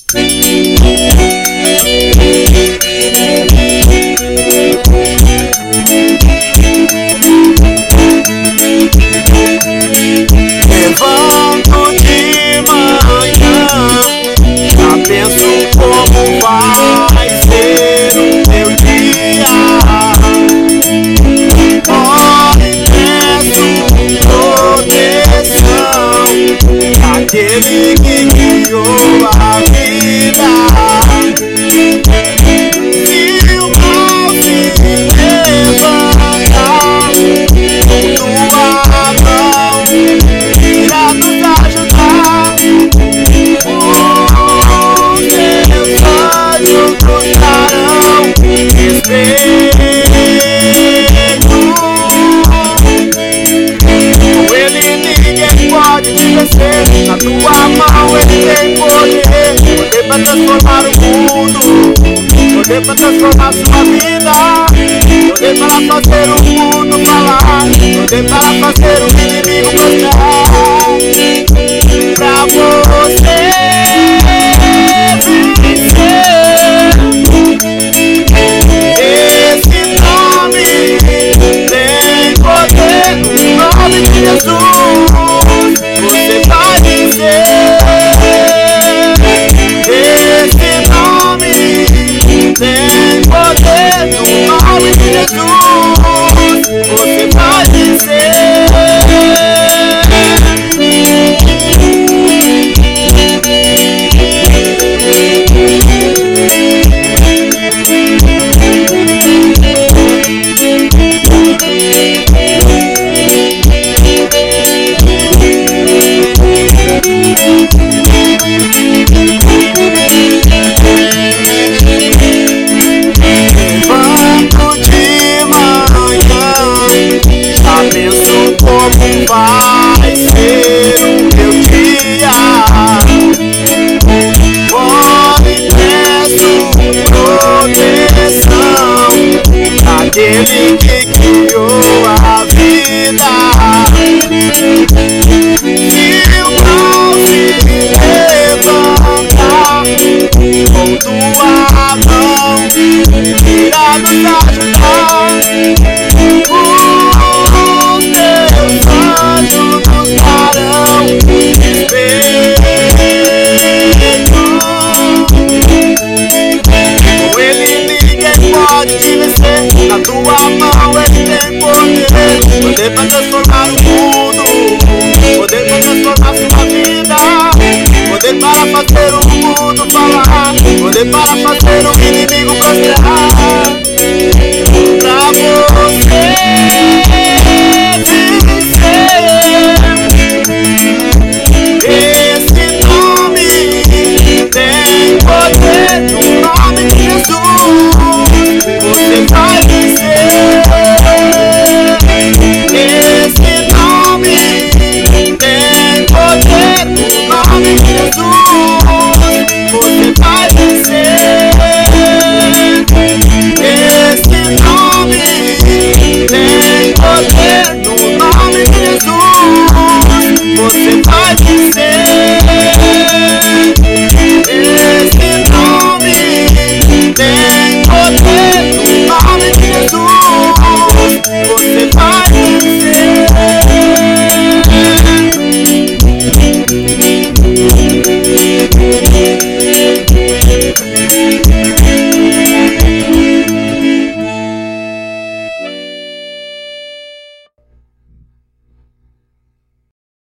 Levanto de manhã, já penso como vai ser o meu dia. Oro e peço proteção daquele que criou a vida. Se o mal se levantar, tua mão irá nos ajudar. Os teus anjos nos darão respeito. Com ele ninguém pode te vencer. Na tua mão ele tem poder. Poder pra transformar o mundo, poder pra transformar sua vida, poder para fazer o mundo falar, poder para fazer o inimigo gostar. Pra você vencer, esse nome tem poder. No nome de Jesus você vai vencer. Esse nome tem poder. No nome de Jesus você vai vencer. Levanto de manhã, já penso como vai ser o meu dia. Oro e peço proteção daquele que criou a vida. Se o mal se levantar, com tua mão irá nos ajudar. Os teus anjos nos darão respeito. Com ele ninguém pode te vencer. Na tua mão ele tem poder. Poder pra transformar o mundo, poder pra transformar sua vida, poder para fazer o mundo falar, poder para fazer o inimigo prostrar.